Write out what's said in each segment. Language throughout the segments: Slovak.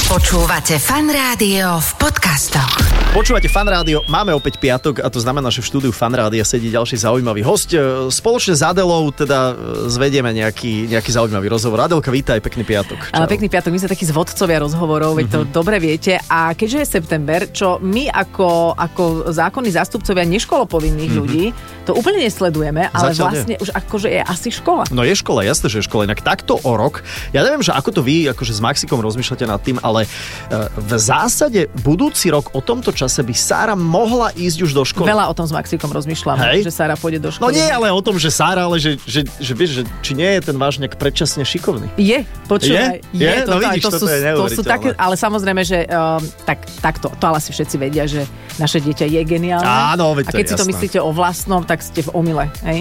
Počúvate Fan Rádio v podcastoch. Počúvate Fan Rádio, máme opäť piatok a to znamená, že v štúdiu Fan Rádia sedí ďalší zaujímavý hosť. Spoločne s Adelou teda zvedieme nejaký zaujímavý rozhovor. Adelka, vítaj, pekný piatok. Pekný piatok, my sme takí zvodcovia rozhovorov, veď to dobre viete. A keďže je september, čo my ako zákonní zástupcovia neškolopovinných ľudí, to úplne nesledujeme, ale Zatiaľ vlastne už akože je asi škola. No je škola, jasné, že je škola. Inak takto o rok, ja neviem, že ako to vy akože s Maxikom rozmýšľate nad tým, ale v zásade budúci rok o tomto čase by Sára mohla ísť už do školy. Veľa o tom s Maxikom rozmýšľam, že Sára pôjde do školy. No nie ale o tom, že Sára, ale že vieš, že či nie je ten váš nejak predčasne šikovný. Je, počúvaj. Je? No vidíš, toto je neuveriteľné. To sú také, ale samozrejme, že takto, to ale si všetci vedia, že naše dieťa je geniálne. Áno, veď to je jasné. A keď si to myslíte o vlastnom, tak ste v omyle, hej?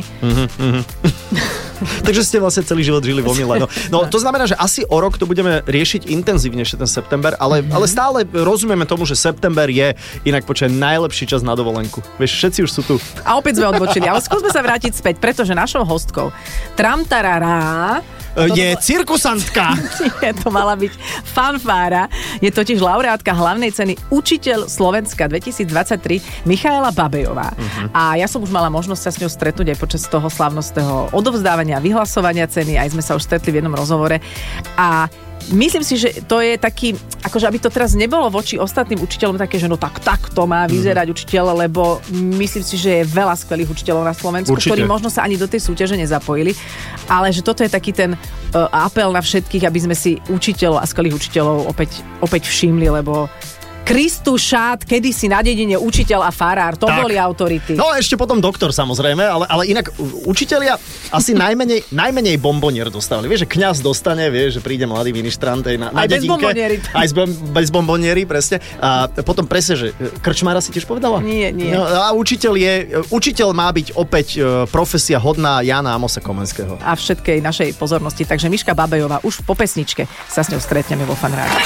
Takže ste vlastne celý život žili v omyle. No to znamená, že asi o rok to budeme riešiť intenzívnejšie ten september, ale stále rozumieme tomu, že september je inak najlepší čas na dovolenku. Vieš, všetci už sú tu. A opäť sme odbočili, ale skúsme sa vrátiť späť, pretože našou hostkou Tramtarará je cirkusantka. Nie, to mala byť fanfára. Je totiž laureátka hlavnej ceny Učiteľ Slovenska 2023 Michaela Babejová. A ja som už mala možnosť sa s ňou stretnúť aj počas toho slávnostného odovzdávania a vyhlasovania ceny. Aj sme sa už stretli v jednom rozhovore. A myslím si, že to je taký, akože aby to teraz nebolo voči ostatným učiteľom také, že no tak to má vyzerať učiteľ, lebo myslím si, že je veľa skvelých učiteľov na Slovensku, ktorí možno sa ani do tej súťaže nezapojili, ale že toto je taký ten apel na všetkých, aby sme si učiteľov a skvelých učiteľov opäť všimli, lebo Kristus šát, kedysi na dedine učiteľ a farár, to boli autority. No ešte potom doktor samozrejme, ale inak učitelia asi najmenej bombonier dostávali. Vieš, že kňaz dostane, vieš, že príde mladý ministrant na dedinke. Aj bez bomboniery, presne. A potom presne, že krčmára si tiež povedala? Nie. No, a učiteľ má byť opäť profesia hodná Jána Amosa Komenského. A všetkej našej pozornosti. Takže Miška Babejová už po pesničke sa s ňou stretneme vo Fan Rádiu.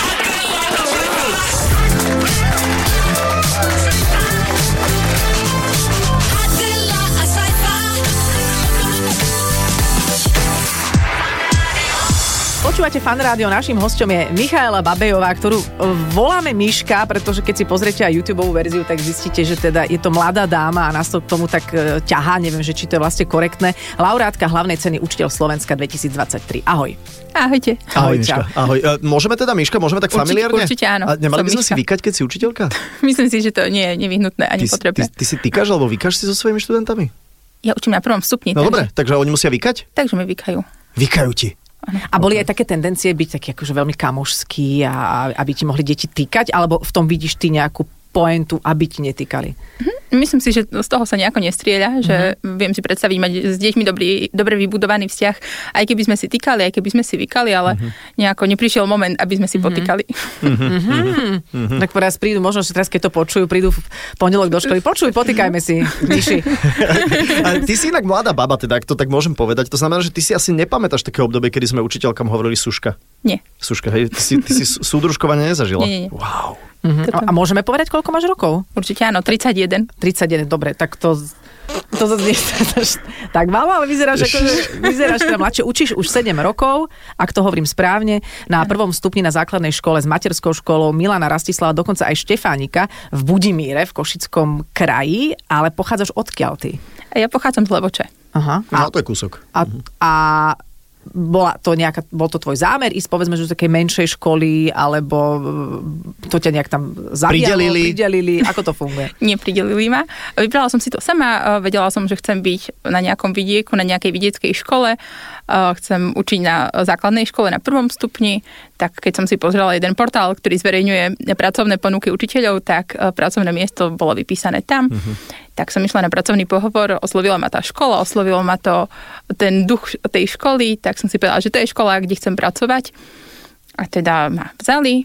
Počúvate Fan Rádio, naším hosťom je Michaela Babejová, ktorú voláme Miška, pretože keď si pozriete aj YouTubeovú verziu, tak zistíte, že teda je to mladá dáma a nás to k tomu tak ťahá, neviem, že či to je vlastne korektné. Laureátka hlavnej ceny Učiteľ Slovenska 2023. Ahoj. Ahojte. Ahoj, Miška. Ahoj. Môžeme teda, Miška, tak familiárne? Určite áno. A nemali by sme si vykať, keď si učiteľka? Myslím si, že to nie je nevyhnutné ani potrebné. Ty si týkaš alebo vykáš si so svojimi študentami? Ja učím na prvom stupni. No dobre, takže oni musia vykať? Takže mi vykajú. Vykajú ti. A boli aj také tendencie byť taký akože veľmi kamošský a aby ti mohli deti týkať, alebo v tom vidíš ty nejakú pointu, aby ti netýkali? Myslím si, že z toho sa nejako nestrieľa, že viem si predstaviť mať s deťmi dobre vybudovaný vzťah, aj keby sme si týkali, aj keby sme si vykali, ale nejako neprišiel moment, aby sme si potýkali. Tak teraz prídu, možno, že teraz keď to počujú, prídu v pondelok do školy, potýkajme si, Miši. Ty si inak mladá baba, teda, ak to tak môžem povedať. To znamená, že ty si asi nepamätáš také obdobie, kedy sme učiteľkám hovorili Suška. Nie. Suška, hej? Ty si súdružkovanie nezažila? Nie. Wow. A môžeme povedať, koľko máš rokov? Určite áno, 31. 31, dobre, tak to zase nie tak málo, ale vyzeráš teda mladšie. Učíš už 7 rokov, ak to hovorím správne, na prvom stupni na základnej škole s materskou školou Milana Rastislava, dokonca aj Štefánika v Budimíre v Košickom kraji, ale pochádzaš odkiaľ ty? Ja pochádzam z Levoče. Aha. No to je kúsok. A bol to tvoj zámer ísť, povedzme, že z takej menšej školy, alebo to ťa nejak tam pridelili, ako to funguje? Nepridelili ma. Vybrala som si to sama, vedela som, že chcem byť na nejakom vidieku, na nejakej vidieckej škole, chcem učiť na základnej škole na prvom stupni, tak keď som si pozrela jeden portál, ktorý zverejňuje pracovné ponuky učiteľov, tak pracovné miesto bolo vypísané tam. Tak som išla na pracovný pohovor, oslovila ma tá škola, oslovilo ma to ten duch tej školy, tak som si povedala, že to je škola, kde chcem pracovať. A teda ma vzali.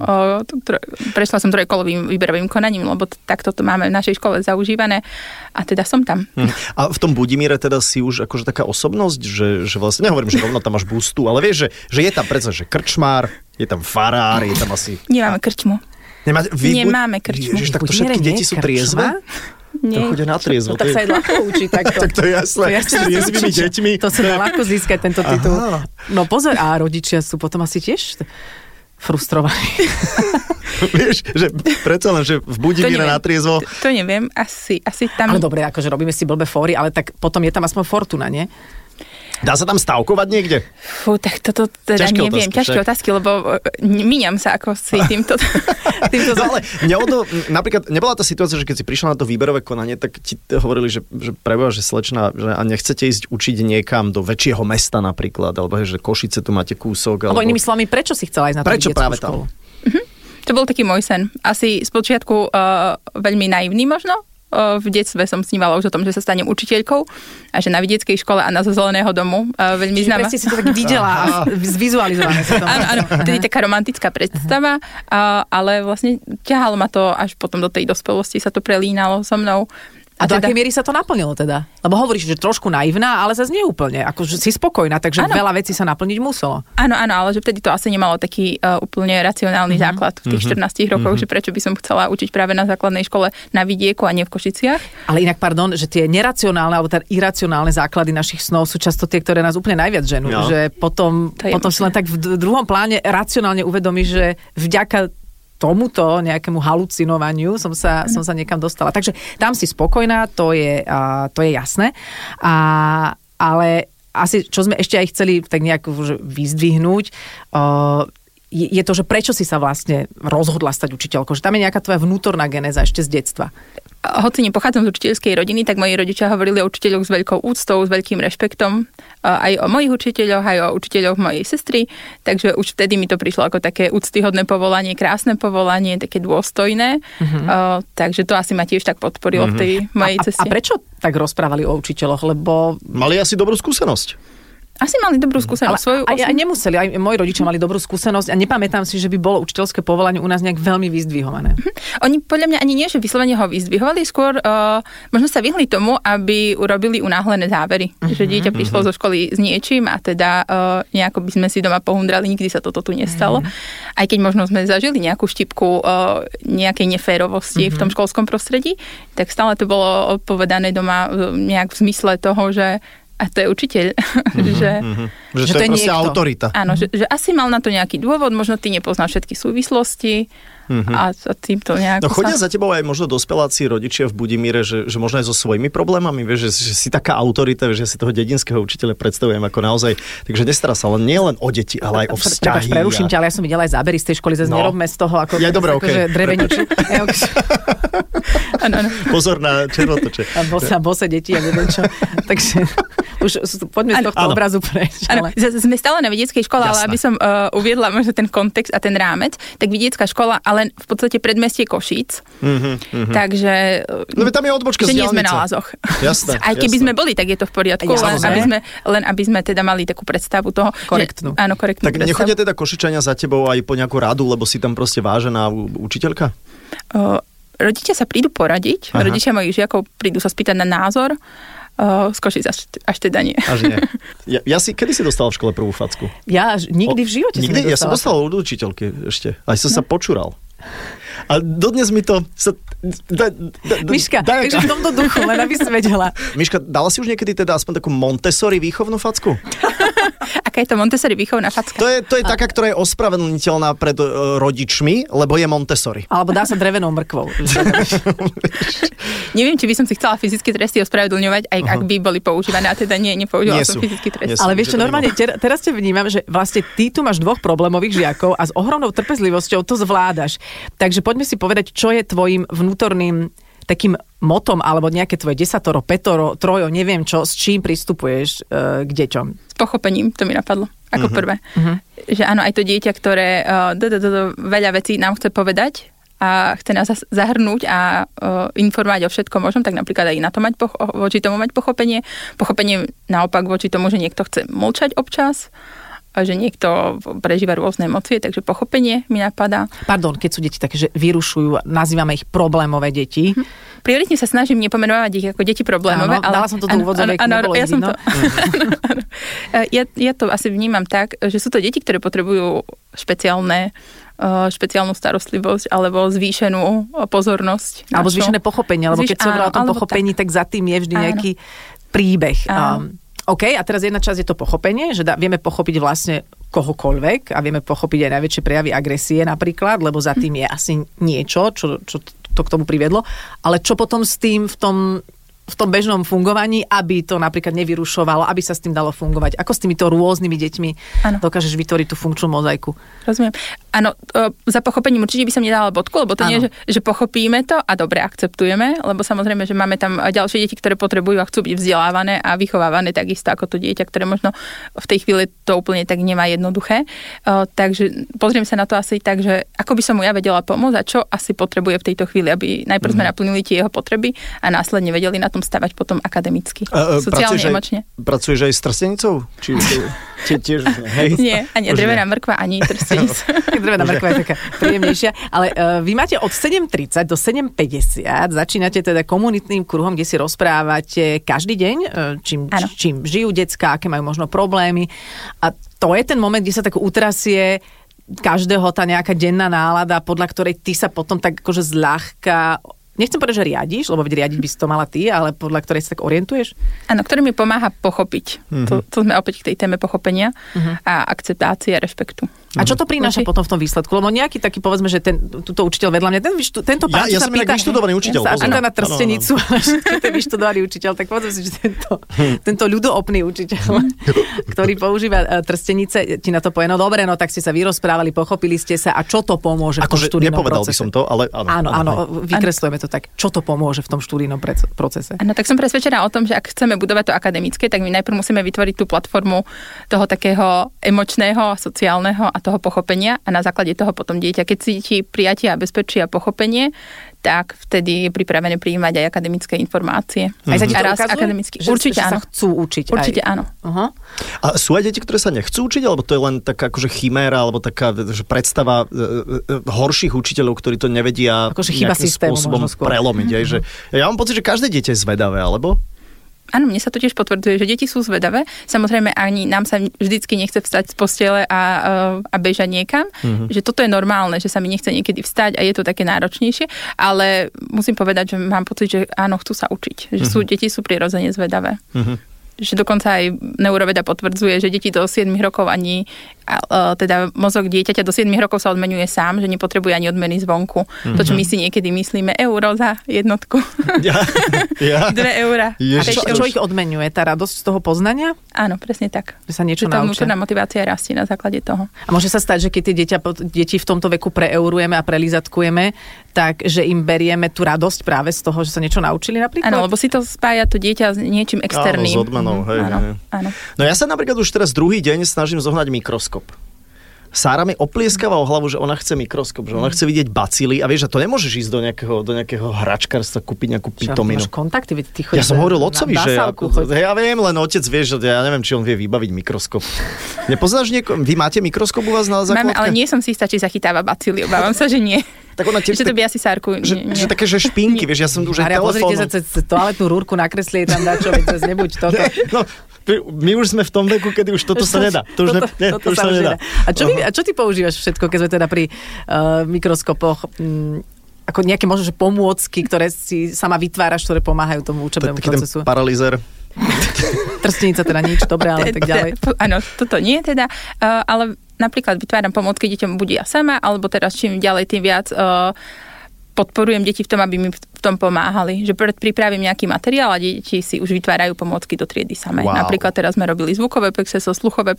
Prešla som trojkolovým výberovým konaním, lebo takto to máme v našej škole zaužívané. A teda som tam. A v tom Budimíre teda si už akože taká osobnosť, že vlastne, nehovorím, že rovno tam máš bustu, ale vieš, že je tam predsa, že krčmár, je tam farár, je tam asi... Nemáme krčmu. Nemáme krčmu. Ježiš, tak to všetky deti sú triezve? Nie. To chodia na triezvo. No tak sa aj ľahko učí takto. Tak to je jasné. S triezvými deťmi. To sa dá ľahko získať tento titul. No pozor, a rodičia sú potom asi tiež frustrovaní. Vieš, že predsa len, že v Budimíre na triezvo... To neviem, asi tam... Ale dobre, akože robíme si blbé fóry, ale tak potom je tam aspoň fortuna, nie? Dá sa tam stavkovať niekde? Fú, tak toto teda ťažké neviem. Otázky, ťažké otázky, lebo míňam sa ako si týmto... No ale napríklad nebola tá situácia, že keď si prišla na to výberové konanie, tak ti hovorili, že preboha, že slečna, že a nechcete ísť učiť niekam do väčšieho mesta napríklad, alebo že Košice tu máte kúsok. Alebo inými slovami, prečo si chcela ísť na tú detskú školu? To bol taký môj sen. Asi spočiatku veľmi naivný možno. V detstve som snívala už o tom, že sa stanem učiteľkou a že na vidieckej škole a na zo Zeleného domu veľmi známa. Presne si to tak videla a zvizualizované sa to. Áno, tedy taká romantická predstava, ale vlastne ťahalo ma to až potom do tej dospelosti, sa to prelínalo so mnou. A do akej miery sa to naplnilo teda? Lebo hovoríš, že trošku naivná, ale zase nie úplne. Akože si spokojná, takže veľa vecí sa naplniť muselo. Áno, ale že vtedy to asi nemalo taký úplne racionálny základ v tých 14 rokoch, že prečo by som chcela učiť práve na základnej škole na vidieku a nie v Košiciach. Ale inak, pardon, že tie neracionálne alebo teda iracionálne základy našich snov sú často tie, ktoré nás úplne najviac ženú. No. Že potom si len tak v druhom pláne racionálne uvedomíš, že vďaka tomuto nejakému halucinovaniu som sa niekam dostala. Takže tam si spokojná, to je jasné. Ale asi, čo sme ešte aj chceli tak nejak vyzdvihnúť, je to, že prečo si sa vlastne rozhodla stať učiteľkou. Že tam je nejaká tvoja vnútorná genéza ešte z detstva. Hoci nepochádzam z učiteľskej rodiny, tak moji rodičia hovorili o učiteľoch s veľkou úctou, s veľkým rešpektom. Aj o mojich učiteľoch, aj o učiteľoch mojej sestry. Takže už vtedy mi to prišlo ako také úctyhodné povolanie, krásne povolanie, také dôstojné. Takže to asi ma tiež tak podporilo v tej mojej ceste. A prečo tak rozprávali o učiteľoch? Lebo... Mali asi dobrú skúsenosť. Asi mali dobrú skúsenosť. Aj nemuseli, aj moji rodičia mali dobrú skúsenosť a nepamätám si, že by bolo učiteľské povolanie u nás nejak veľmi vyzdvihované. Oni podľa mňa ani nie, že vyslovene ho vyzdvihovali, skôr možno sa vyhli tomu, aby urobili unáhlené závery. Že dieťa prišlo zo školy s niečím a teda nejako by sme si doma pohundrali, nikdy sa toto tu nestalo. Aj keď možno sme zažili nejakú štipku nejakej neférovosti v tom školskom prostredí, tak stále to bolo povedané doma nejak v zmysle toho, že a to je učiteľ. Že to je proste autorita. Áno, že asi mal na to nejaký dôvod, možno ty nepoznáš všetky súvislosti a týmto nejako... No chodia za tebou aj možno dospeláci rodičia v Budimíre, že možno aj so svojimi problémami, vieš, že si taká autorita, že si toho dedinského učiteľa predstavujem ako naozaj, takže nestará sa nie len o deti, ale aj o vzťahy. Preruším ťa, ale ja som videla aj zábery z tej školy, zase nerobme z toho ako dreveniču. Pozor na červotoče. A bose deti a neviem čo. Takže už poďme z tohto obrazu preč. Sme stále na vidieckej škole, ale aby som uviedla možno ten kontext a ten rámec, tak vidiecká škola, ale v podstate predmestie Košíc. Takže... No tam je odbočka z diaľnice. Že nie sme na Lázoch. Jasné. Aj keby sme boli, tak je to v poriadku. Len aby sme teda mali takú predstavu toho. Korektnú. Áno, korektnú tak nechodia teda Košičania za tebou aj po nejakú radu, lebo si tam proste vážená učiteľka? Rodičia sa prídu poradiť. Rodičia mojich žiakov prídu sa spýtať na názor. Z Košic až teda nie. Až nie. Kedy si dostal v škole prvú facku? Ja nikdy v živote som nedostala. Ja som dostal od učiteľky ešte. Aj som sa počural. A dodnes mi to... Miška, takže v tomto duchu, len aby si vedela. Miška, dala si už niekedy teda aspoň takú Montessori výchovnú facku? Aká je to Montessori výchovná facka? To je taká, ktorá je ospravedlniteľná pred rodičmi, lebo je Montessori. Alebo dá sa drevenou mrkvou. Neviem, či by som si chcela fyzické tresty ospravedlňovať, aj ak by boli používané, a teda nepoužívala som fyzický trest. Ale vieš čo, normálne teraz ťa vnímam, že vlastne ty tu máš dvoch problémových žiakov a s ohromnou trpezlivosťou to zvládaš. Takže poďme si povedať, čo je tvojim vnútorným takým motom, alebo nejaké tvoje 10, 5, 3, neviem čo, s čím pristupuješ k deťom? S pochopením, to mi napadlo, ako prvé. Že áno, aj to dieťa, ktoré veľa vecí nám chce povedať a chce nás zahrnúť a informovať o všetkom možnom, tak napríklad aj na to mať voči tomu mať pochopenie. Pochopenie naopak voči tomu, že niekto chce mlčať občas, že niekto prežíva rôzne emócie, takže pochopenie mi napadá. Pardon, keď sú deti také, že vyrušujú, nazývame ich problémové deti. Prioritne sa snažím nepomenovať ich ako deti problémové. Áno, ale dala som to do úvodzovek, nebolo ich vidno. Ja to asi vnímam tak, že sú to deti, ktoré potrebujú špeciálnu starostlivosť alebo zvýšenú pozornosť. Alebo zvýšené pochopenie, lebo keď sa hovorila o tom pochopení, tak za tým je vždy nejaký príbeh. OK, a teraz jedna časť je to pochopenie, že vieme pochopiť vlastne kohokoľvek a vieme pochopiť aj najväčšie prejavy agresie napríklad, lebo za tým je asi niečo, čo to k tomu priviedlo. Ale čo potom s tým v tom bežnom fungovaní, aby to napríklad nevyrušovalo, aby sa s tým dalo fungovať? Ako s týmito rôznymi deťmi dokážeš vytvoriť tú funkčnú mozaiku? Rozumiem. Áno, za pochopením určite by som nedala bodku, lebo to nie je, že pochopíme to a dobre akceptujeme, lebo samozrejme, že máme tam ďalšie deti, ktoré potrebujú a chcú byť vzdelávané a vychovávané takisto ako to dieťa, ktoré možno v tej chvíli to úplne tak nemá jednoduché. Takže pozriem sa na to asi tak, že ako by som mu ja vedela pomôcť a čo asi potrebuje v tejto chvíli, aby najprv sme naplnili tie jeho potreby a následne vedeli na tom stavať potom akademicky. Sociálne, emočne. Pracuješ aj s trstenicou? Tiež, hej? Nie, ani drevená mrkva, ani trstenica. Drevená mrkva je taká príjemnejšia. Ale vy máte od 7:30 do 7:50, začínate teda komunitným kruhom, kde si rozprávate každý deň, čím žijú decká, aké majú možno problémy. A to je ten moment, kde sa tak utrasie každého tá nejaká denná nálada, podľa ktorej ty sa potom tak akože zľahka, nechcem povedať, že riadiš, lebo riadiť by si to mala ty, ale podľa ktorej sa tak orientuješ? Áno, ktorý mi pomáha pochopiť. To sme opäť k tej téme pochopenia a akceptácie a rešpektu. A čo to prináša potom v tom výsledku? Lebo nejaký taký, povedzme, že túto učiteľ vedľa mňa, tento pán ja som inak vyštudovaný učiteľ. Ja sa na trstenicu, keď je vyštudovaný učiteľ, tak povedzme si, že tento ľudoopný učiteľ, ktorý používa trstenice, ti na to povie, no dobre, no tak ste sa vyrozprávali, pochopili ste sa a čo to pomôže v tom študijnom procese? Nepovedal by som to, ale áno, vykreslujeme to tak. Čo to pomôže v tom študijnom procese? Áno, tak som presvedčená o tom, že ak chceme budovať to akademické, tak my najprv musíme vytvoriť tú platformu toho takého emočného, sociálneho a toho pochopenia a na základe toho potom dieťa, keď cíti prijatie a bezpečie a pochopenie, tak vtedy je pripravené prijímať aj akademické informácie. Aj sa ti to ukazuje? Akademicky. Určite áno. Sa chcú učiť. Určite áno. Uh-huh. A sú aj deti, ktoré sa nechcú učiť, alebo to je len taká akože chiméra, alebo taká že predstava horších učiteľov, ktorí to nevedia akože nejakým spôsobom prelomiť. Že ja mám pocit, že každé dieťa je zvedavé, alebo? Áno, mne sa to tiež potvrdzuje, že deti sú zvedavé. Samozrejme, ani nám sa vždycky nechce vstať z postele a bežať niekam. Že toto je normálne, že sa mi nechce niekedy vstať a je to také náročnejšie. Ale musím povedať, že mám pocit, že áno, chcú sa učiť. Že deti sú prirodzene zvedavé. Že dokonca aj neuroveda potvrdzuje, že deti do 7 rokov teda mozog dieťaťa do 7 rokov sa odmenuje sám, že nepotrebuje ani odmeny zvonku. To, čo my si niekedy myslíme, euro za jednotku. 2 eurá. Čo ich odmenuje? Tá radosť z toho poznania? Áno, presne tak. Že sa niečo naučia. Tá vnútorná motivácia rastie na základe toho. A môže sa stať, že keď tie deti v tomto veku preeurujeme a prelizatkujeme, tak, že im berieme tú radosť práve z toho, že sa niečo naučili napríklad? Áno, lebo si to spája to dieťa s niečím externým. Áno, s odmenou, hej. Áno. No ja sa napríklad už teraz druhý deň snažím zohnať mikroskop. Sára mi oplieskava o hlavu, že ona chce mikroskop, že ona chce vidieť bacily a vieš, že to nemôžeš ísť do nejakého hračkárstva, kúpiť nejakú pitominu. Máš kontakty, ty ja som hovoril otcovi, že ja viem, len otec vie, že ja neviem, či on vie vybaviť mikroskop. Nepoznáš niekoho? Vy máte mikroskop u vás na základke? Máme, ale nie som si istá, či zachytáva bacily. Obávam sa, že nie. Tak ona že to by asi Sárku. Že také, že špinky, vieš, ja som už aj telefónom. Pozrite sa cez toaletnú rúrku, nakreslí tam dačo, veď nebuď toto. No, my už sme v tom veku, kedy už toto sa nedá. To už sa nedá. A čo ty používaš všetko, keď sme teda pri mikroskopoch? Ako nejaké možno, že pomôcky, ktoré si sama vytváraš, ktoré pomáhajú tomu učebnému procesu? Taký ten paralýzer. Trstenica teda nič, dobre, ale tak ďalej. Áno, toto nie teda, ale napríklad vytváram pomôcky deťom buď ja sama, alebo teraz čím ďalej, tým viac podporujem deti v tom, aby mi v tom pomáhali. Že pripravím nejaký materiál a deti si už vytvárajú pomôcky do triedy samé. Wow. Napríklad teraz sme robili zvukové pexeso,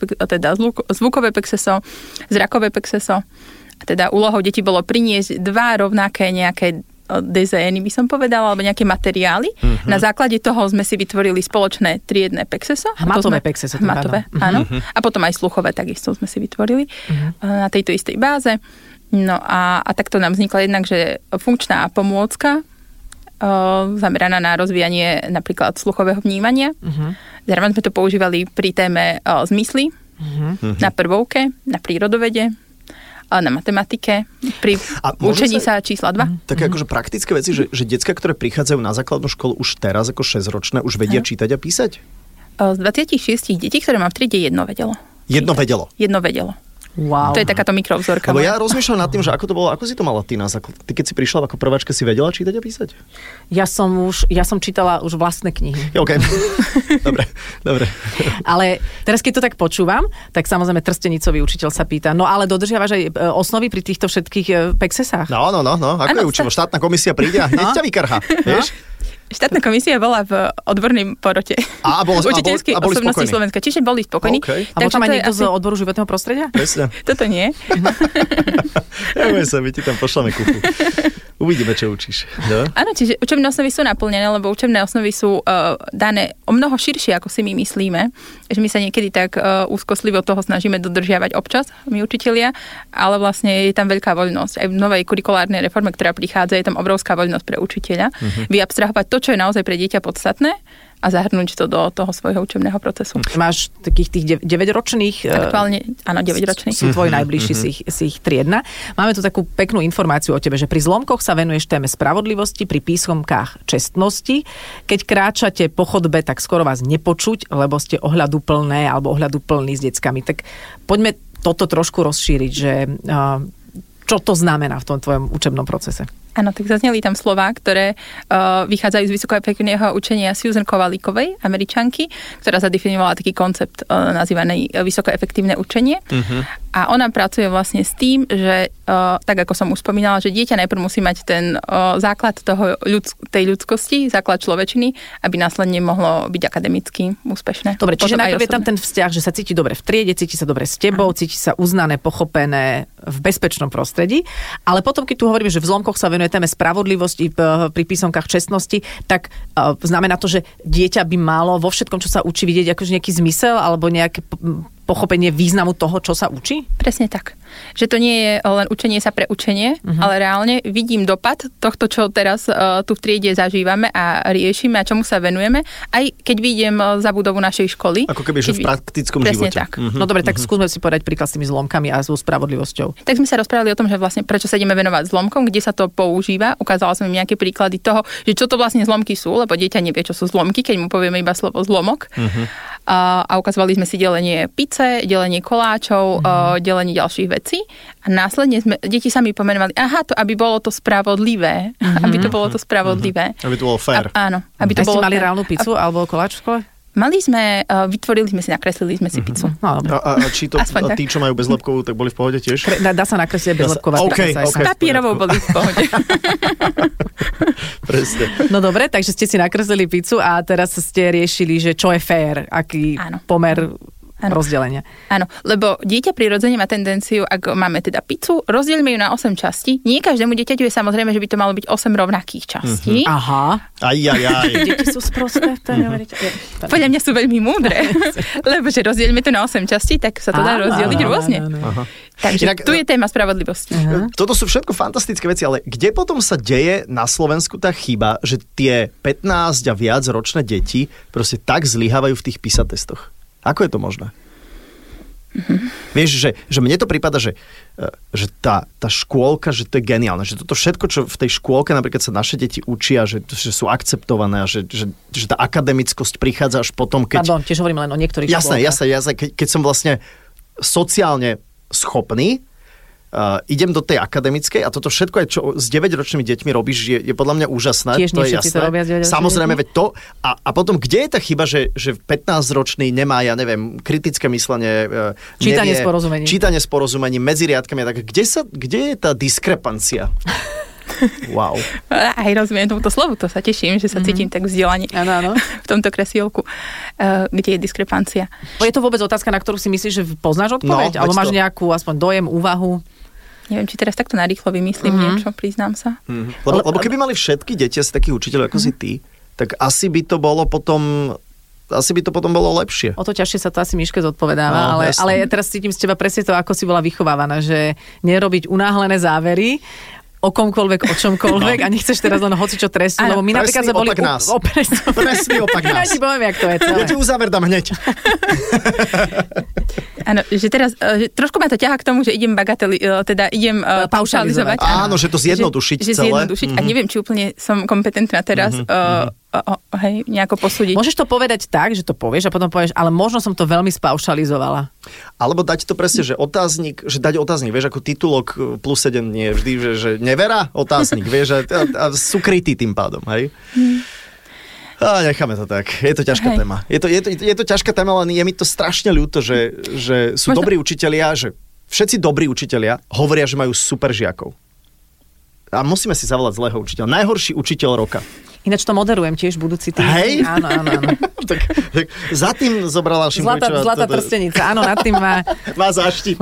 zvukové pexeso, zrakové pexeso. A teda úlohou detí bolo priniesť 2 rovnaké nejaké dizajny, by som povedala, alebo nejaké materiály. Na základe toho sme si vytvorili spoločné triedne pexeso. Hmatové pexeso. Hmatové, áno. A potom aj sluchové takisto sme si vytvorili na tejto istej báze. No a takto nám vznikla jednak, že funkčná pomôcka zameraná na rozvíjanie napríklad sluchového vnímania. Zároveň sme to používali pri téme zmysly, na prvovke, na prírodovede, na matematike, pri učení sa čísla 2. Také akože praktické veci, že decká, ktoré prichádzajú na základnú školu už teraz ako 6-ročné, už vedia čítať a písať? Z 26 detí, ktoré mám v triede, jedno vedelo. Jedno vedelo? Jedno vedelo. Wow. To je takáto mikrovzorka. Lebo ja rozmýšľam nad tým, že ako to bolo, ako si to mala ty na základ. Ty keď si prišla ako prváčka, si vedela čítať a písať? Ja som čítala už vlastné knihy. OK. Dobre. Ale teraz, keď to tak počúvam, tak samozrejme trstenicový učiteľ sa pýta, no ale dodržiavaš aj osnovy pri týchto všetkých pexesách? No. Ako je učivo? Štátna komisia príde a hneď ťa vykarhá, vieš? Štátna komisia bola v odbornej porote učiteľskej osobnosti Slovenska, čiže boli spokojní. Okay. A bol tam aj niekto z odboru životného prostredia? Presne. Toto nie. Ja sa, my ti tam pošlame kuchu. Uvidíme, čo učíš. No? Áno, čiže učebné osnovy sú naplnené, lebo učebné osnovy sú dané o mnoho širšie, ako si my myslíme. Že my sa niekedy tak úzkostlivo toho snažíme dodržiavať občas, my učitelia, ale vlastne je tam veľká voľnosť. Aj v novej kurikulárnej reforme, ktorá prichádza, je tam obrovská voľnosť pre učiteľa. Vyabstrahovať to, čo je naozaj pre dieťa podstatné a zahrnúť to do toho svojho učebného procesu. Máš takých tých 9-ročných? Aktuálne, áno, 9-ročných. Sú tvoji najbližší, si ich triedna. Máme tu takú peknú informáciu o tebe, že pri zlomkoch sa venuješ téme spravodlivosti, pri písomkách čestnosti. Keď kráčate po chodbe, tak skoro vás nepočuť, lebo ste ohľaduplné alebo ohľaduplní s deckami. Tak poďme toto trošku rozšíriť, že čo to znamená v tom tvojom učebnom procese? Áno, tak zazneli tam slová, ktoré vychádzajú z vysokoefektívneho učenia Susan Kovalíkovej, Američanky, ktorá zadefinovala taký koncept nazývaný vysokoefektívne učenie. A ona pracuje vlastne s tým, že tak ako som už spomínala, že dieťa najprv musí mať ten základ tej ľudskosti, základ človečiny, aby následne mohlo byť akademicky úspešné. Dobre, čiže najprv je tam ten vzťah, že sa cíti dobre v triede, cíti sa dobre s tebou, cíti sa uznané, pochopené v bezpečnom prostredí, ale potom, keď tu hovoríme, že v zlomkoch sa venuje téme spravodlivosti pri písomkách čestnosti, tak znamená to, že dieťa by malo vo všetkom, čo sa učí, vidieť akože nejaký zmysel alebo nejaké pochopenie významu toho, čo sa učí? Presne tak. Že to nie je len učenie sa pre učenie, ale reálne vidím dopad tohto, čo teraz tu v triede zažívame a riešime a čomu sa venujeme, aj keď vidím za budovu našej školy. Ako keby, že v praktickom presne živote. Tak. No dobre, tak skúsme si povedať príklad s tými zlomkami a so spravodlivosťou. Tak sme sa rozprávali o tom, že vlastne prečo sa ideme venovať zlomkom, kde sa to používa. Ukázala som im nejaké príklady toho, že čo to vlastne zlomky sú, lebo dieťa nevie, čo sú zlomky, keď mu povieme iba slovo zlomok. A ukazovali sme si delenie pice, delenie koláčov, delenie ďalších vecí. A následne deti sami pomenovali, to, aby bolo to spravodlivé. Aby to bolo to spravodlivé. Aby to bolo fair. Áno. Aby to bolo mali reálnu pizzu alebo koláč v škole? Mali sme, nakreslili sme si pizzu. No, a či to tí, čo majú bezlepkovú, tak boli v pohode tiež? Dá sa nakresliť bezlepková. Okay. S papierovou boli v pohode. Presne. No dobre, takže ste si nakreslili pizzu a teraz ste riešili, že čo je fair, aký pomer rozdelenia. Áno, lebo dieťa prirodzene má tendenciu, ak máme teda pizzu, rozdielme ju na 8 častí. Nie každému dieťaťu je samozrejme, že by to malo byť 8 rovnakých častí. Aha. Aj. Deti sú sprosté. Podľa mňa sú veľmi múdre. Lebo že rozdielme to na 8 častí, tak sa to dá rozdeliť rôzne. Takže tu je téma spravodlivosti. Toto sú všetko fantastické veci, ale kde potom sa deje na Slovensku tá chyba, že tie 15 a viac ročné deti proste tak zlyhávajú v tých PISA testoch? Ako je to možné? Vieš, že mne to prípada, že tá škôlka, že to je geniálne, že toto všetko, čo v tej škôlke napríklad sa naše deti učia, že sú akceptované a že tá akademickosť prichádza až potom, keď... Pardon, tiež hovorím len o niektorých škôlkach. Jasné. Keď som vlastne sociálne schopný, idem do tej akademickej a toto všetko, aj čo s 9-ročnými deťmi robíš, je podľa mňa úžasné. Tiež to je jasné. To robia s 9-ročnými samozrejme, veď to. A potom, kde je tá chyba, že 15-ročný nemá, ja neviem, kritické myslenie, čítanie s porozumením, medzi riadkami, tak kde je tá diskrepancia? Wow. Aj rozumiem tomuto slovu, to sa teším, že sa cítim tak vzdelaní v tomto kresielku, kde je diskrepancia. Je to vôbec otázka, na ktorú si myslíš, že poznáš odpoveď? Alebo máš nejakú aspoň dojem, úvahu? Neviem, či teraz takto narýchlo vymyslím niečo, priznám sa. Lebo keby mali všetky deti asi takých učiteľov ako si ty, tak asi by to potom bolo lepšie. O to ťažšie sa to asi Miške zodpovedáva, ale ja teraz cítim z teba presne to, ako si bola vychovávaná, že nerobiť unáhlené závery, o komkoľvek, o čomkoľvek a nechceš teraz len hocičo trestu, lebo my napríklad sme boli... Presný opak nás. Ja ti poviem, jak to je celé. Ja ti uzáver dám hneď. Áno, že teraz trošku ma to ťahá k tomu, že idem paušalizovať. Áno, že to zjednodušiť celé. A neviem, či úplne som kompetentná teraz nejako posúdiť. Môžeš to povedať tak, že to povieš a potom povieš, ale možno som to veľmi spaušalizovala. Alebo dať to presne, že otáznik, že dať otáznik, vieš, ako titulok +7 nie je vždy, že nevera, otáznik, vieš, a sú krytí tým pádom, hej? A necháme to tak. Je to ťažká téma. Je to ťažká téma, len je mi to strašne ľúto, že sú dobrí učitelia, že všetci dobrí učitelia hovoria, že majú super žiakov. A musíme si zavolať zlého učiteľa. Najhorší učiteľ roka. Ináč to moderujem tiež budúci týždeň. Hej? Áno. tak za tým zobrala Šimkovičová. Zlatá prstenica, áno, nad tým má záštitu.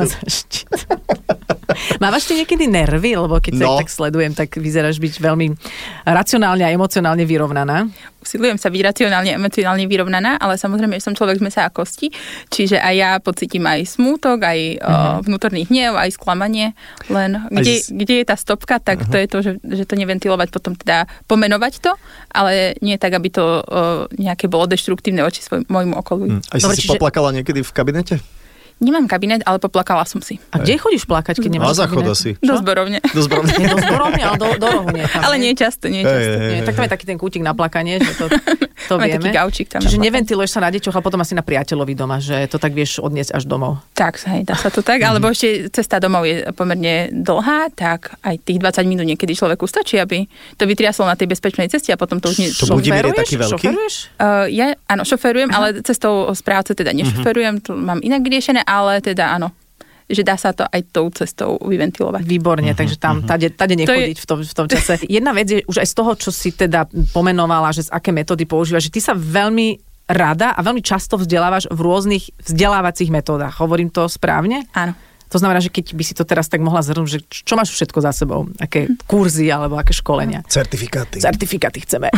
Mávaš ty niekedy nervy? Lebo keď sa tak sledujem, tak vyzeráš byť veľmi racionálne a emocionálne vyrovnaná. Usilujem sa byť racionálne a emocionálne vyrovnaná, ale samozrejme, že som človek z mesa a kosti, čiže aj ja pocítim aj smútok, aj vnútorný hnev, aj sklamanie, len kde je tá stopka, tak to je to, že to neventilovať, potom teda pomenovať to, ale nie tak, aby to nejaké bolo deštruktívne voči môjmu okoliu. Aj si poplakala niekedy v kabinete? Nemám kabinet, ale poplakala som si. A kde chodíš plakať, keď nemáš kabinet? Na záchod asi. Do zborovne. Do zborovne, ale do rohu niekam. Ale nie často. Tak tam je taký ten kútik na plakanie, že to vieme. Taký gaučík tam. Čiže neventiluješ sa na deťoch, ale potom asi na priateľovi doma, že to tak vieš odniesť až domov. Tak, hej, dá sa to tak, alebo ešte cesta domov je pomerne dlhá, tak aj tých 20 minút niekedy človeku stačí, aby to vytriaslo na tej bezpečnej ceste a potom to už nie... To Budimír je taký veľký? Ja áno, šoferujem, ale cestou z práce teda nešoferujem, to mám inak vyriešené, ale teda áno, že dá sa to aj tou cestou vyventilovať. Výborne, takže tam tade nechodiť v tom čase. Jedna vec je už aj z toho, čo si teda pomenovala, že z aké metódy používaš, že ty sa veľmi rada a veľmi často vzdelávaš v rôznych vzdelávacích metódach. Hovorím to správne? Áno. To znamená, že keď by si to teraz tak mohla zhrnúť, že čo máš všetko za sebou? Aké kurzy alebo aké školenia? Certifikáty chceme.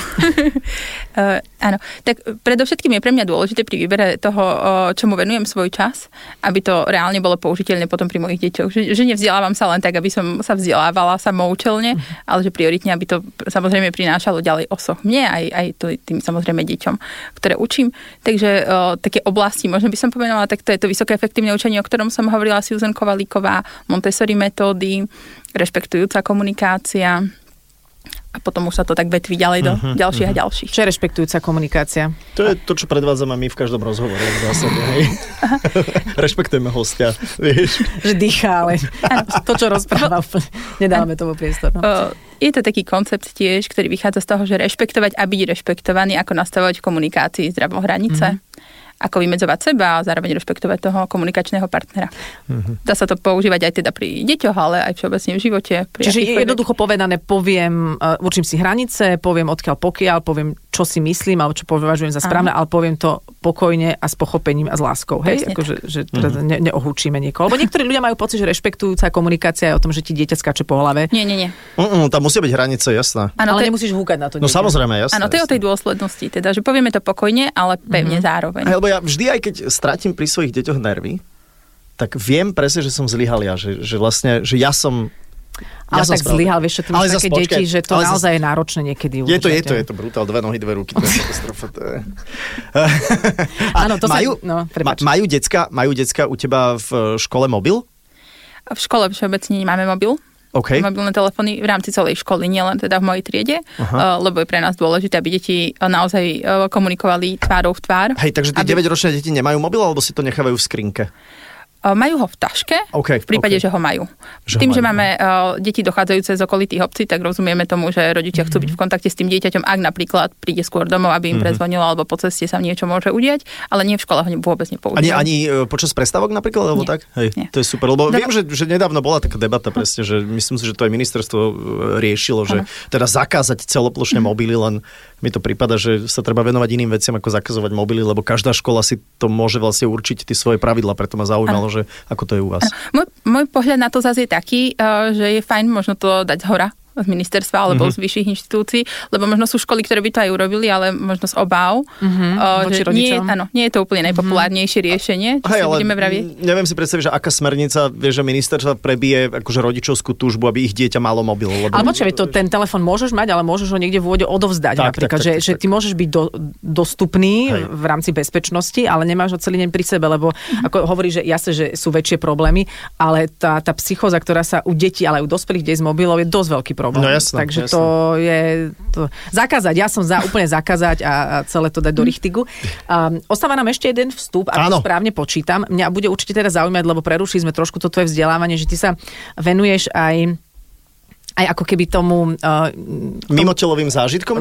Áno. Tak predovšetkým je pre mňa dôležité pri výbere toho, čomu venujem svoj čas, aby to reálne bolo použiteľné potom pri mojich deťoch. Že nevzdelávam sa len tak, aby som sa vzdelávala samoučelne, ale že prioritne, aby to samozrejme prinášalo ďalej osoch mne, aj tým samozrejme deťom, ktoré učím. Takže také oblasti, možno by som pomenovala, tak to je to vysoké efektívne učenie, o ktorom som hovorila, Susan Kovalíková, Montessori metódy, rešpektujúca komunikácia a potom už sa to tak vetví ďalej do ďalších a ďalších. Čo je rešpektujúca komunikácia? To je to, čo predvádzame my v každom rozhovore v zásade. Rešpektujeme hostia, vieš. Že dýchá, ale to, čo rozpráva, nedávame tomu priestor. No. Je to taký koncept tiež, ktorý vychádza z toho, že rešpektovať a byť rešpektovaný, ako nastavovať v komunikácii zdravo hranice. Ako vymedzovať seba a zároveň rešpektovať toho komunikačného partnera. Dá sa to používať aj teda pri deťoch, ale aj všeobecne v živote. Čiže jednoducho povedané, určím si hranice, poviem odkiaľ pokiaľ, poviem, čo si myslím, alebo čo považujem za správne, ale poviem to pokojne a s pochopením a s láskou. Hej? Akože, že neohúčime niekoho. Lebo niektorí ľudia majú pocit, že rešpektujúca komunikácia je o tom, že ti dieťa skáče po hlave. Nie. Tam musí byť hranice, jasná. Ale nemusíš húkať na to. No samozrejme, jasné. Áno, to je o tej dôslednosti, teda, že povieme to pokojne, ale pevne zároveň. Ja vždy, aj keď stratím pri svojich deťoch nervy, tak viem presne, že som zlyhal ja, že vlastne, že ja som... Ale tak zlyhal, vieš, že tu máš také deti, že to naozaj je náročné niekedy. Je to brutál, 2 nohy, 2 ruky, to je katastrofa. Áno, to majú decka u teba v škole mobil? V škole všeobecne nemáme mobil. Okay. Mobilné telefóny v rámci celej školy, nielen teda v mojej triede, lebo je pre nás dôležité, aby deti naozaj komunikovali tvárou v tvár. Hej, takže tie 9-ročné deti nemajú mobil, alebo si to nechávajú v skrinke? Majú ho v taške, v prípade, že ho majú. Tým, že máme deti dochádzajúce z okolitých obcí, tak rozumieme tomu, že rodičia chcú byť v kontakte s tým dieťaťom, ak napríklad príde skôr domov, aby im prezvonilo, alebo po ceste sa niečo môže udiať, ale nie v škole ho vôbec nepoužívajú. Ani počas prestávok napríklad, alebo tak? Hej, to je super, lebo viem, že nedávno bola taká debata presne, že myslím si, že to aj ministerstvo riešilo, že teda zakázať celoplošne mobily, len mi to prípada, že sa treba venovať iným veciam ako zakazovať mobily, lebo každá škola si to môže vlastne určiť tie svoje pravidlá, preto ma zaujímalo, že ako to je u vás. Môj pohľad na to zase je taký, že je fajn možno to dať zhora z ministerstva alebo z vyšších inštitúcií, lebo možno sú školy, ktoré by to aj urobili, ale možno z obáv, že nie je to úplne najpopulárnejšie riešenie, čo si budeme vravieť. Neviem si predstaviť, že aká smernica, vieš, že ministerstva prebije akože rodičovskú túžbu, aby ich dieťa malo mobil. Ale počkaj, ten telefon môžeš mať, ale môžeš ho niekde v úvode odovzdať. Napríklad, že ty môžeš byť dostupný v rámci bezpečnosti, ale nemáš ho celý deň pri sebe, lebo ako hovorí, že jasne, že sú väčšie problémy, ale tá psychóza, ktorá sa u detí, ale aj u dospelých detí s mobilov je dosť veľký problém. problém. No jasné. Takže to je... Zakázať, ja som úplne zakázať a celé to dať do richtigu. Ostáva nám ešte jeden vstup, ak to správne počítam. Mňa bude určite teda zaujímať, lebo prerušili sme trošku to tvoje vzdelávanie, že ty sa venuješ aj ako keby tomu... Mimotelovým zážitkom?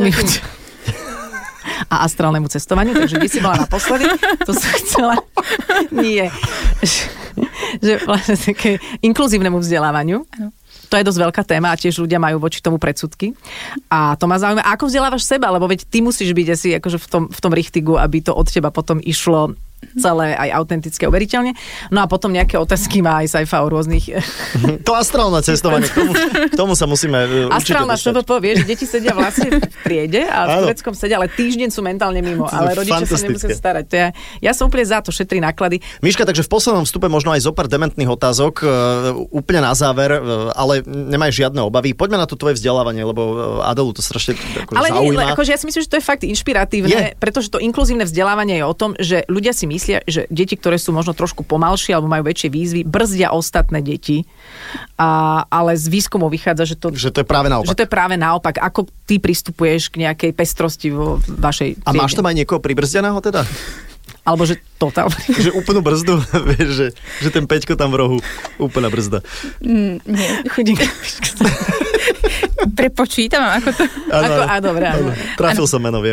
A astrálnemu cestovaniu, takže kde si bola naposledy? To som chcela... Nie. Že vlastne také inkluzívnemu vzdelávaniu. Ano. To je dosť veľká téma a tiež ľudia majú voči tomu predsudky. A to ma zaujíma, ako vzdelávaš seba, lebo veď ty musíš byť asi akože v tom richtigu, aby to od teba potom išlo celé aj autentické, overiteľne. No a potom nejaké otázky má aj Saifa o rôznych... To astrálne cestovanie, k tomu sa musíme astrálna ŠVP, vieš, deti sedia vlastne v triede a v Tureckom sedia, ale týždeň sú mentálne mimo, ale rodičia sa nemusia starať. Ja som úplne za to, šetrí náklady. Miška, takže v poslednom vstupe možno aj zopár dementných otázok, úplne na záver, ale nemáš žiadne obavy. Poďme na to tvoje vzdelávanie, lebo Adelu to strašne ale zaujíma. Ale akože ja si myslím, že to je fakt inšpiratívne, pretože to inkluzívne vzdelávanie je o tom, že ľudia si myslia, že deti, ktoré sú možno trošku pomalšie alebo majú väčšie výzvy, brzdia ostatné deti. Ale z výskumov vychádza, že to je práve naopak. Že to je práve naopak. Ako ty pristupuješ k nejakej pestrosti vo vašej triede. A máš tam aj niekoho pribrzdeného teda? Alebo že totálne. Že úplnú brzdu, vieš, že ten Peťko tam v rohu, úplná brzda. Nie, chudík. Prepočítam, ako to... Dobre. Trafil som meno, viem.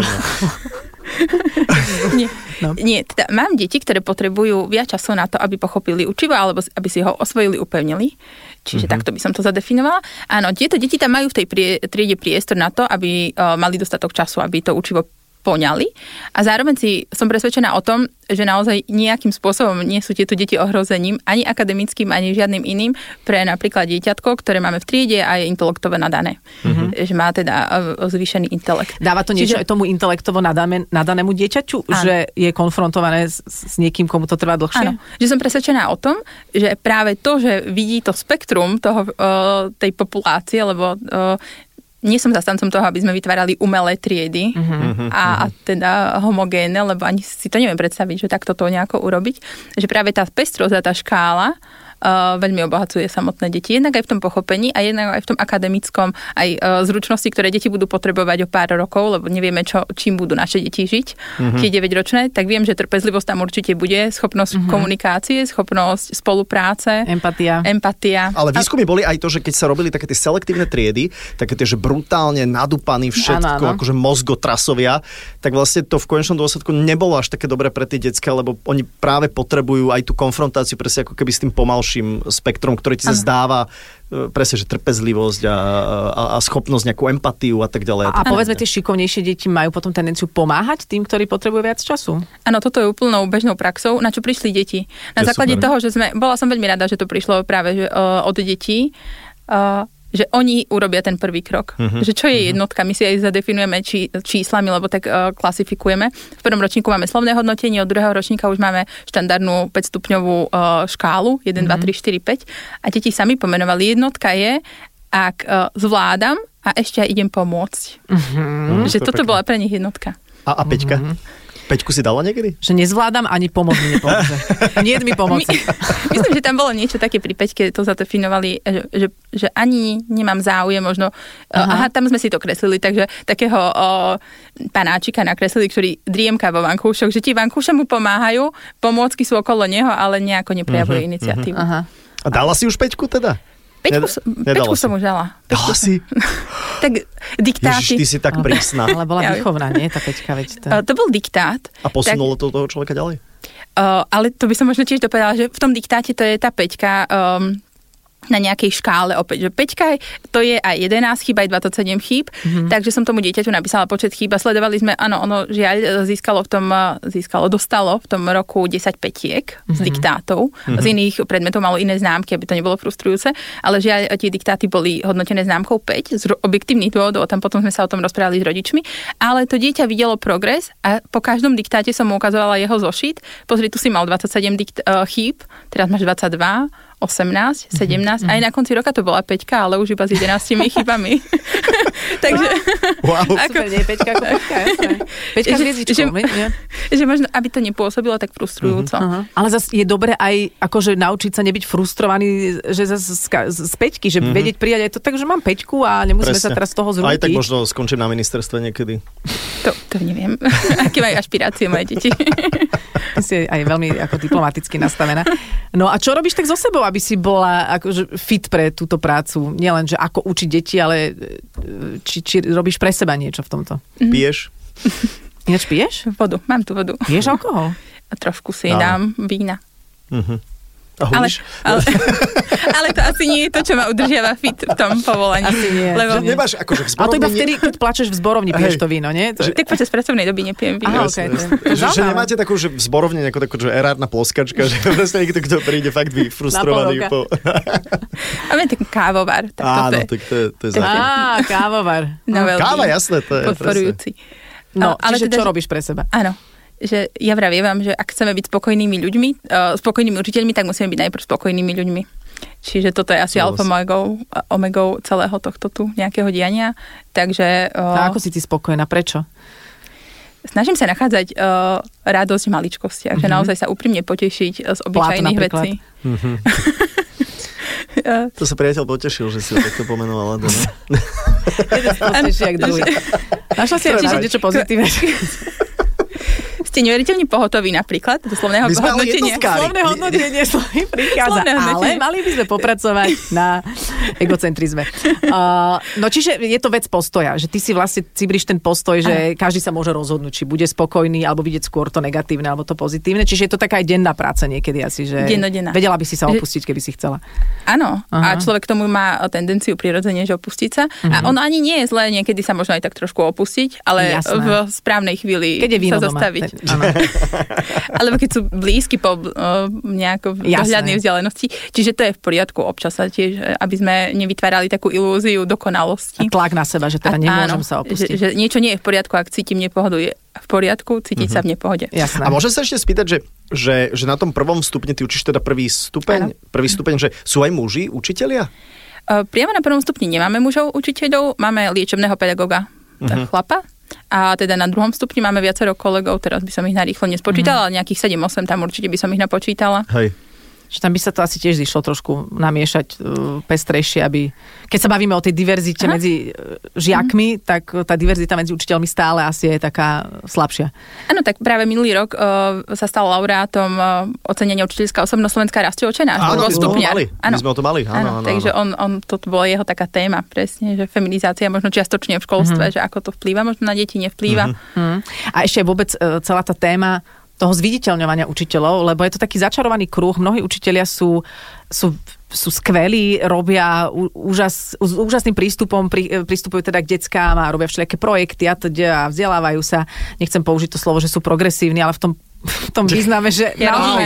Nie, teda mám deti, ktoré potrebujú viac času na to, aby pochopili učivo, alebo aby si ho osvojili, upevnili. Čiže takto by som to zadefinovala. Áno, tieto deti tam majú v tej triede priestor na to, aby mali dostatok času, aby to učivo poňali. A zároveň som presvedčená o tom, že naozaj nejakým spôsobom nie sú tieto deti ohrozením, ani akademickým, ani žiadnym iným, pre napríklad dieťatko, ktoré máme v triede a je intelektovo nadané. Že má teda zvýšený intelekt. Dáva to niečo aj tomu intelektovo nadanému dieťaťu, že je konfrontované s niekým, komu to trvá dlhšie? Áno, že som presvedčená o tom, že práve to, že vidí to spektrum tej populácie, lebo nie som zastancom toho, aby sme vytvárali umelé triedy a teda homogénne, lebo ani si to neviem predstaviť, že takto to nejako urobiť. Že práve tá pestrosť a tá škála veľmi obohacuje samotné deti. Jednak aj v tom pochopení a jednak aj v tom akademickom, aj zručnosti, ktoré deti budú potrebovať o pár rokov, lebo nevieme, čím budú naše deti žiť. Tie 9-ročné, tak viem, že trpezlivosť tam určite bude, schopnosť komunikácie, schopnosť spolupráce, empatia. Ale výskumy boli aj to, že keď sa robili také tie selektívne triedy, také tie, že brutálne nadúpaní všetko, akože mozgotrasovia, tak vlastne to v konečnom dôsledku nebolo až také dobré pre tie decká, lebo oni práve potrebujú aj tú konfrontáciu presne ako keby s tým pomalším spektrum, ktorý ti sa zdáva presne, že trpezlivosť a schopnosť, nejakú empatiu a tak ďalej. A povedzme, tie šikovnejšie deti majú potom tendenciu pomáhať tým, ktorí potrebujú viac času? Áno, toto je úplnou bežnou praxou, na čo prišli deti. Na základe toho, že bola som veľmi rada, že to prišlo práve od detí, že oni urobia ten prvý krok. Že čo je jednotka, my si aj zadefinujeme číslami, lebo tak klasifikujeme. V prvom ročníku máme slovné hodnotenie, od druhého ročníka už máme štandardnú 5-stupňovú škálu, 1, 2, 3, 4, 5. A deti sami pomenovali, jednotka je, ak zvládam a ešte aj idem pomôcť. Že toto bola pre nich jednotka. A Peťka? Peťku si dala niekedy? Že nezvládam, ani pomoc mi nepomôže. Nie mi pomoci. Myslím, že tam bolo niečo také pri Peťke, to zadefinovali, že ani nemám záujem možno. Tam sme si to kreslili, takže takého panáčika nakreslili, ktorý driemka vo vankúšoch, že ti vankúše mu pomáhajú, pomôcky sú okolo neho, ale nejako neprejavuje iniciatívu. A dala si už Peťku teda? Peťku som už dala. Dala si? Tak diktáty. Ježiš, ty si tak prísna. Ale bola výchovná, nie? Tá Peťka, veď to... To bol diktát. A posunulo to toho človeka ďalej? Ale to by som možno tiež dopovedala, že v tom diktáte to je tá Peťka na nejakej škále opäť, že 5 to je aj 11 chýb, aj 27 chýb, takže som tomu dieťaťu napísala počet chýb a sledovali sme, ono žiaľ dostalo v tom roku 10 petiek z diktátov, z iných predmetov malo iné známky, aby to nebolo frustrujúce, ale žiaľ tie diktáty boli hodnotené známkou 5 z objektívnych dôvodov, tam potom sme sa o tom rozprávali s rodičmi, ale to dieťa videlo progres a po každom diktáte som mu ukazovala jeho zošit, pozri, tu si mal 27 chýb, teraz máš 22, 18, 17, aj na konci roka to bola 5, ale už iba s 11 chybami. Takže... Wow. Super, nie, 5 ako 5, s hviezdičkou, nie? Že možno, aby to nepôsobilo tak frustrujúco. Ale zase je dobre aj akože naučiť sa nebyť frustrovaný, že z 5, že vedieť prijať aj to tak, že mám 5 a nemusíme sa teraz z toho zrútiť. Aj tak možno skončím na ministerstve niekedy. To neviem. Aké majú ašpirácie moje deti. Si aj veľmi ako diplomaticky nastavená. No a čo robíš tak so sebou, aby si bola akože fit pre túto prácu? Nielen, že ako učiť deti, ale či robíš pre seba niečo v tomto? Piješ? Ináč piješ? Vodu, mám tu vodu. Piješ alkohol? A trošku si dám vína. A hudíš? Ale to asi nie je to, čo ma udržiava fit v tom povolaní. Asi nie. Lebo... Nemáš akože v zborovni... A to iba vtedy, keď plačeš v zborovni, piješ to víno, nie? Tak počas pracovnej doby nepijem víno. Aha, okay. Že nemáte takú, že v zborovni nejakú takú, že erárna ploskačka, že vlastne niekto, kto príde fakt frustrovaný. Máme taký kávovar. Áno, tak to je základ. Kávovar. Káva, jasné, to je podporujúci. No, čiže čo robíš pre seba? Áno. Že ja vravievam, že ak chceme byť spokojnými ľuďmi, spokojnými učiteľmi, tak musíme byť najprv spokojnými ľuďmi. Čiže toto je asi alfa omegou celého tohto tu nejakého diania. Takže... A ako si ty spokojná? Prečo? Snažím sa nachádzať radosť v maličkostiach, že naozaj sa úprimne potešiť z obyčajných vecí. To sa priateľ potešil, že si ho takto pomenovala. Našla si aj niečo pozitívne. Ste neuveriteľne pohotoví napríklad do slovného hodnotenia. Slovné hodnotenie prichádza, ale mali by sme popracovať na egocentrizme. No čiže je to vec postoja, že ty si vlastne cibríš ten postoj, že každý sa môže rozhodnúť, či bude spokojný, alebo vidieť skôr to negatívne, alebo to pozitívne. Čiže je to taká aj denná práca niekedy asi, že dennodenná. Vedela by si sa opustiť, keby si chcela. Áno, a človek k tomu má tendenciu prirodzene, že opustiť sa. A ono ani nie je zlé niekedy sa možno aj tak trošku opustiť, ale v správnej chvíli sa zastaviť. Alebo keď sú blízky po nejakom dohľadnej vzdialenosti. Čiže to je v poriadku občas tiež, aby sme nevytvárali takú ilúziu dokonalosti. A tlak na seba, že teda nemôžem sa opustiť. Že niečo nie je v poriadku, ak cítim nepohodu, je v poriadku cítiť sa v nepohode. Jasné. A môžem sa ešte spýtať, že na tom prvom stupni, ty učíš teda prvý stupeň, že sú aj muži učitelia? Priamo na prvom stupni nemáme mužov učiteľov, máme liečebného pedagóga, chlapa. A teda na druhom stupni máme viacero kolegov, teraz by som ich narýchlo nespočítala, ale nejakých 7-8 tam určite by som ich napočítala. Hej. Že tam by sa to asi tiež zišlo trošku namiešať pestrejšie, aby... Keď sa bavíme o tej diverzite medzi žiakmi, tak tá diverzita medzi učiteľmi stále asi je taká slabšia. Áno, tak práve minulý rok sa stal laureátom ocenenia učiteľská osobnosť Slovenská Rastie Očenáš. Áno, my sme o to mali. Áno. Takže toto bola jeho taká téma, presne, že feminizácia možno čiastočne v školstve, že ako to vplýva, možno na deti nevplýva. A ešte vôbec celá tá téma toho zviditeľňovania učiteľov, lebo je to taký začarovaný kruh. Mnohí učitelia sú skvelí, robia s úžasným prístupom, pristupujú teda k deckám a robia všelijaké projekty a vzdelávajú sa. Nechcem použiť to slovo, že sú progresívni, ale v tom význame, že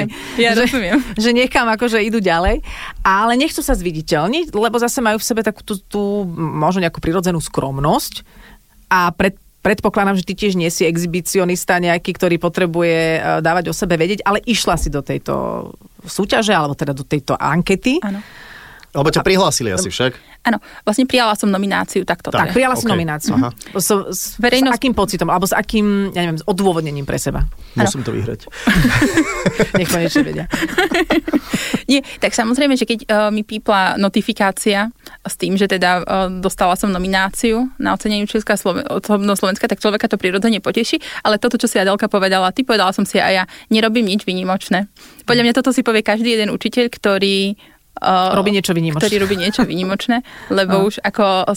že niekam akože idú ďalej, ale nechcú sa zviditeľniť, lebo zase majú v sebe takú tú možno nejakú prirodzenú skromnosť a predpokladám, že ty tiež nie si exhibicionista nejaký, ktorý potrebuje dávať o sebe vedieť, ale išla si do tejto súťaže, alebo teda do tejto ankety. Áno. Alebo ťa prihlásili asi však? Áno, vlastne prijala som nomináciu takto. Tak, prijala som nomináciu. S akým pocitom, alebo s akým, ja neviem, s odôvodnením pre seba? Musím to vyhrať. Nech to niečo vedia. Nie, tak samozrejme, že keď mi pípla notifikácia s tým, že teda dostala som nomináciu na ocenenie učiteľská osobnosť Slovenska, tak človeka to prirodzene poteší, ale toto, čo si Adelka povedala, povedala som si aj ja, nerobím nič výnimočné. Podľa mňa toto si povie každý jeden učiteľ, ktorý robí niečo výnimočné, lebo už ako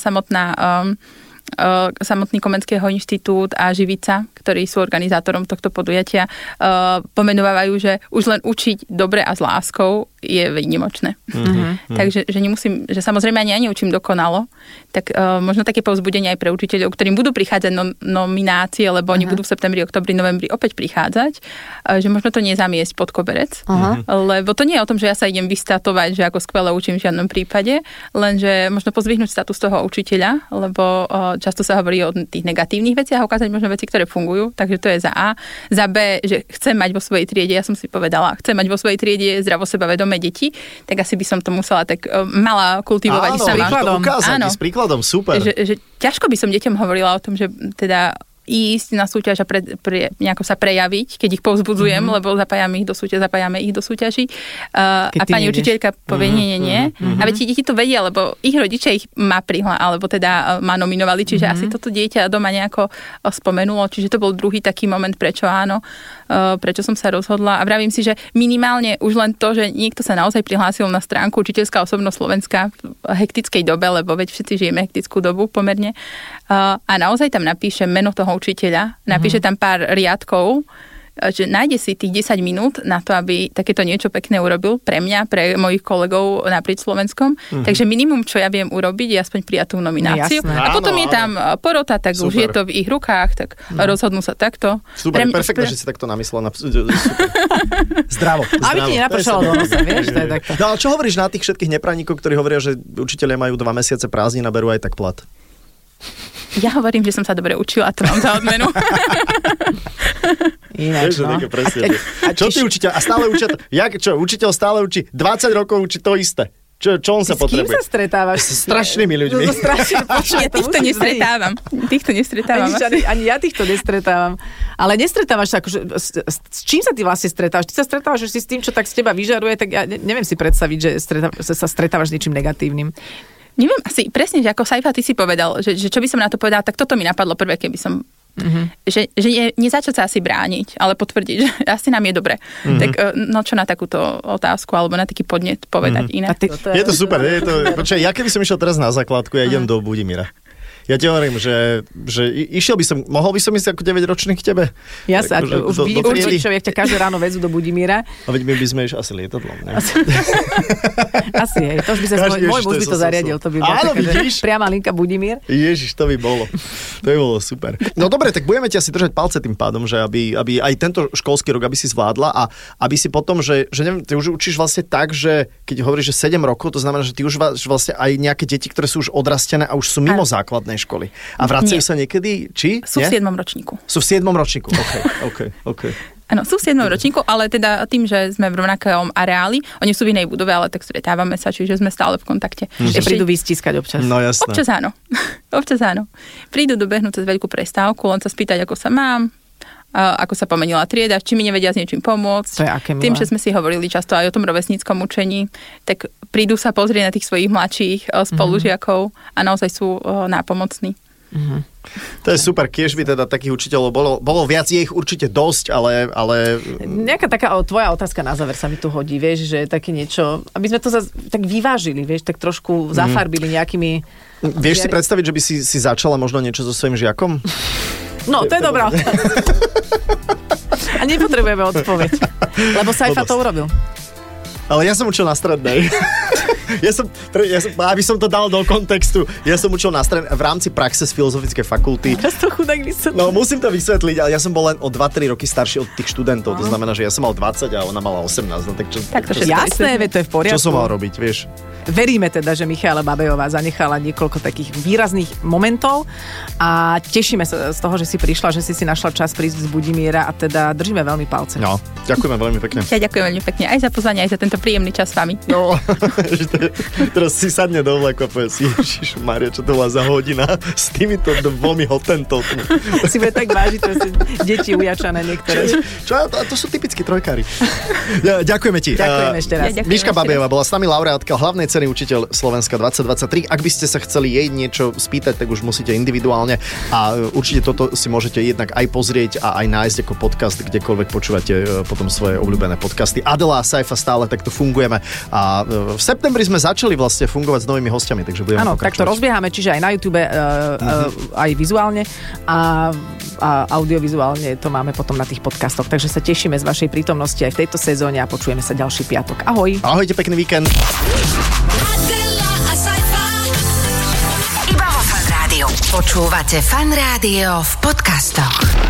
samotný Komenského inštitút a Živica, ktorí sú organizátorom tohto podujatia, pomenovávajú, že už len učiť dobre a s láskou je výnimočné. Takže že nemusím, že samozrejme ani ja neučím dokonalo, tak možno také povzbudenie aj pre učiteľov, ktorým budú prichádzať nominácie, lebo oni budú v septembri, oktobri, novembri opäť prichádzať, že možno to nezamiesť pod koberec, lebo to nie je o tom, že ja sa idem vystatovať, že ako skvele učím v žiadnom prípade, lenže možno pozvihnúť status toho učiteľa, lebo často sa hovorí o tých negatívnych veciach a ukázať možno veci, ktoré fungujú, takže to je za A. Za B, že chcem mať vo svojej triede, ja som si povedala, chcem mať vo svojej triede zdravo sebavedomé vedome deti, tak asi by som to musela tak mala kultivovať sama. Áno, ukázať s príkladom, super. Že ťažko by som deťom hovorila o tom, že teda ísť na súťaž a nejako sa prejaviť, keď ich povzbudzujem, lebo zapájame ich do súťaží. A pani učiteľka povie, nie. A veď deti to vedia, lebo ich rodičia ich má alebo teda ma nominovali, čiže asi toto dieťa doma nejako spomenulo, čiže to bol druhý taký moment, prečo áno, prečo som sa rozhodla. A vravím si, že minimálne už len to, že niekto sa naozaj prihlásil na stránku Učiteľská osobnosť Slovenska v hektickej dobe, lebo veď všetci žijeme hektickú dobu pomerne. A naozaj tam napíše meno toho učiteľa, napíše tam pár riadkov, že nájde si tých 10 minút na to, aby takéto niečo pekné urobil pre mňa, pre mojich kolegov naprieč Slovenskom. Takže minimum, čo ja viem urobiť, je aspoň prijatú nomináciu. Jasné. A potom je tam porota, tak super. Už je to v ich rukách, tak rozhodnú sa takto. Super, perfektne, že si takto namyslela. Zdravo. Aby ti nenapršalo do nosa, vieš? No ale čo hovoríš na tých všetkých nepraníkov, ktorí hovoria, že učitelia majú 2 mesiace prázdnin a berú aj tak plat? Ja hovorím, že som sa dobre učila, to mám za odmenu. Ináč, no. Čo ty učiteľ? A stále učiteľ? Učiteľ stále učí? 20 rokov učí to isté. Čo on sa potrebuje? S kým sa stretávaš? S strašnými ľuďmi. Ja týchto nestretávam. Ani ja týchto nestretávam. Ale nestretávaš sa, akože, s čím sa ty vlastne stretávaš? Ty sa stretávaš s tým, čo tak z teba vyžaruje, tak ja neviem si predstaviť, že sa stretávaš s niečím negatívnym. Neviem, asi presne, že ako Saifa, ty si povedal, že čo by som na to povedala, tak toto mi napadlo prvé, keby som že nezačať sa asi brániť, ale potvrdiť, že asi nám je dobre. Tak no čo na takúto otázku alebo na taký podnet povedať inak. Je to super. Počkaj, ja keby som išiel teraz na základku, ja idem do Budimíra. Ja ti hovorím, že mohol by som ísť ako 9-ročný k tebe? Ja sa, už vidím určite človek, ťa každé ráno vezú do Budimíra. A veď my by sme išli asi lietadlom, ne? Asi, hej. To už by sa môj muž by to zariadil. To by áno, vidíš? Priama linka Budimír. Ježiš, to by bolo. To by bolo super. No dobre, tak budeme ti asi držať palce tým pádom, že aby aj tento školský rok, aby si zvládla a aby si potom, že neviem, ty už učíš vlastne tak, že keď hovoríš, že 7 rokov, to znamená, že ty už vlastne aj nejaké deti, ktoré sú už odrastené a už sú mimo základnej školy. A vracajú sa niekedy, či? Sú v 7. ročníku. Sú v 7. ročníku, OK. Áno, sú v 7. ročníku, ale teda tým, že sme v rovnakom areáli, oni sú v inej budove, ale tak stretávame sa, čiže sme stále v kontakte. Prídu vystiskať občas. No jasné. Občas áno. Prídu dobehnúť cez veľkú prestávku, len sa spýtať, ako sa mám, ako sa pomenila trieda, či mi nevedia s niečím pomôcť. Tým, že sme si hovorili často aj o tom rovesníckom učení, tak prídu sa pozrieť na tých svojich mladších spolužiakov a naozaj sú nápomocní. To je super, kiež by teda takých učiteľov bolo viac, je ich určite dosť, ale... Nejaká taká tvoja otázka na záver sa mi tu hodí, vieš, že také niečo, aby sme to tak vyvážili, vieš, tak trošku zafarbili nejakými... Vieš si predstaviť, že by si začala možno niečo so svojím žiakom? No, to je dobrá otázka. A nepotrebujeme odpoveď, lebo Saifa to urobil. Ale ja som učil na strednej. Aby som to dal do kontextu, ja som učil na strednej v rámci praxe z filozofickej fakulty. Ja to chudák vysvetliť. No musím to vysvetliť, ale ja som bol len o 2-3 roky starší od tých študentov. To znamená, že ja som mal 20 a ona mala 18. No, tak to jasné, to je v poriadku. Čo som mal robiť, vieš? Veríme teda, že Michaela Babejová zanechala niekoľko takých výrazných momentov a tešíme sa z toho, že si prišla, že si našla čas prísť z Budimíra a teda držíme veľmi palce. No, ďakujeme veľmi pekne. Ja ďakujem veľmi pekne aj za pozvanie, aj za tento príjemný čas s vami. No, teraz si sadne do vlaku a povie si, Ježišmaria, čo to bola za hodina s týmito 2 hotentotmi. Si bude tak vážiť, to sú deti ujačané niektoré. To sú typickí trojkári. Ďakujeme ti. Ďakujem ešte raz. Miška Babejová bola s nami laureátka hlavnej ceny Učiteľ Slovenska 2023. Ak by ste sa chceli jej niečo spýtať, tak už musíte individuálne a určite toto si môžete jednak aj pozrieť a aj nájsť ako podcast, kdekoľvek počúvate potom svoje obľúbené podcasty. Adela a Saifa stále takto fungujeme a v septembri sme začali vlastne fungovať s novými hostiami, takže budeme pokračovať. Áno, tak to rozbiehame, čiže aj na YouTube aj vizuálne a audiovizuálne to máme potom na tých podcastoch, takže sa tešíme z vašej prítomnosti aj v tejto sezóne a počujeme sa ďalší piatok. Ahoj. Ahojte, pekný víkend. Iba vo Fan Rádiu. Počúvate Fan Rádio v podcastoch.